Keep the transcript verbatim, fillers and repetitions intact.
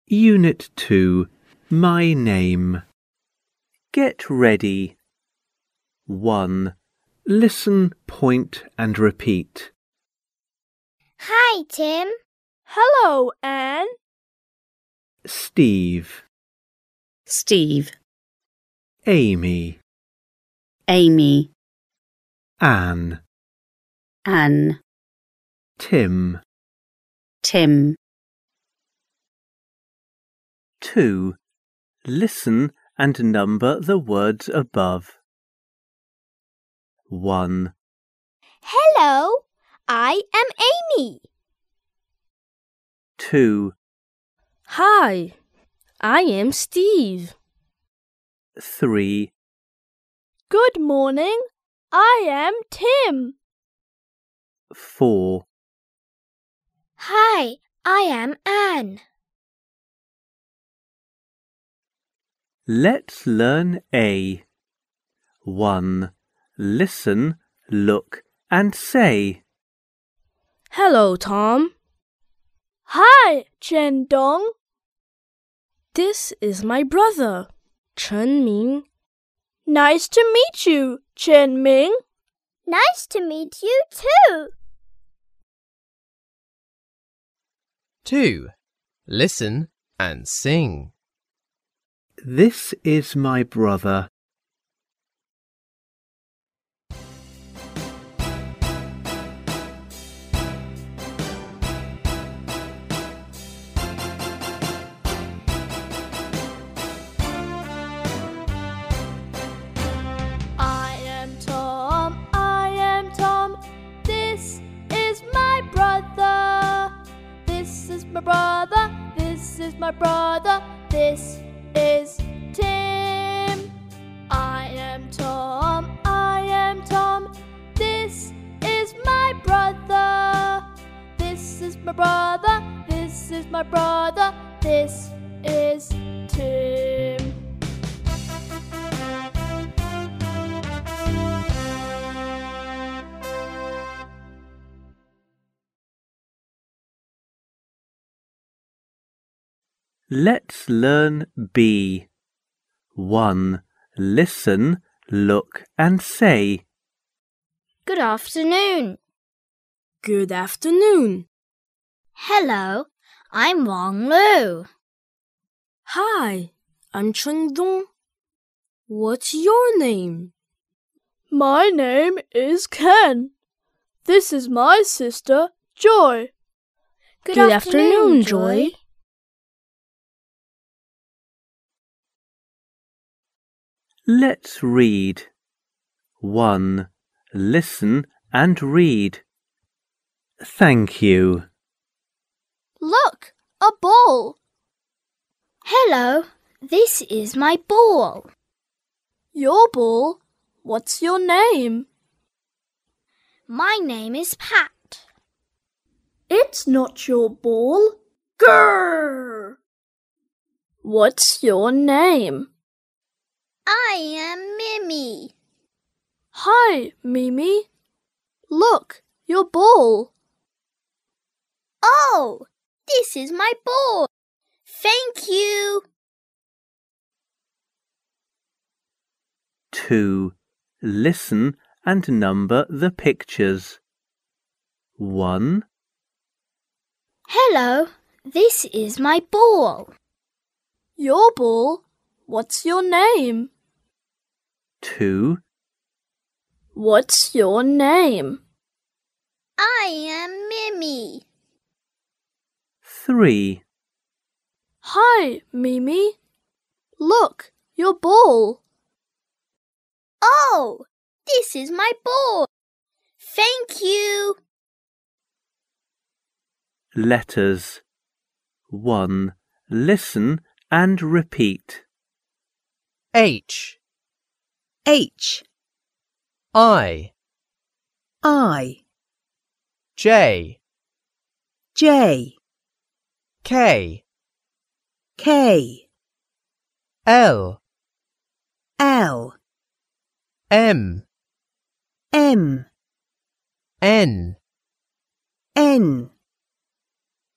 Unit two. My name. Get ready. one. Listen, point and repeat. Hi, Tim. Hello, Anne. Steve. Steve, Amy. Amy, Anne. Anne, Tim. Tim. two. Listen and number the words above. one. Hello, I am Amy. two. Hi, I am Steve. three. Good morning, I am Tim. four. Hi, I am Anne. Let's learn A. one. Listen, look and say. Hello, Tom. Hi, Chen Dong. This is my brother, Chen Ming. Nice to meet you, Chen Ming. Nice to meet you too. two. Listen and sing. This is my brother. I am Tom, I am Tom. This is my brother. This is my brother, this is my brother. This is Tim. I am Tom, I am Tom. This is my brother. This is my brother, this is my brother. This is Tim. Let's learn B. one. Listen, look and say. Good afternoon. Good afternoon. Hello, I'm Wang Lu. Hi, I'm Chen Dong. What's your name? My name is Ken. This is my sister, Joy. Good, afternoon, Joy. Let's read. one. Listen and read. Thank you. Look, a ball. Hello, this is my ball. Your ball. What's your name? My name is Pat. It's not your ball. Grrr! What's your name? I am Mimi. Hi, Mimi. Look, your ball. Oh, this is my ball. Thank you. two. Listen and number the pictures. one. Hello, this is my ball. Your ball. What's your name? two. What's your name? I am Mimi. three. Hi, Mimi. Look, your ball. Oh, this is my ball. Thank you. Letters. one. Listen and repeat. H, H, I, I, J, J, K, K, L, L, M, M, N, N,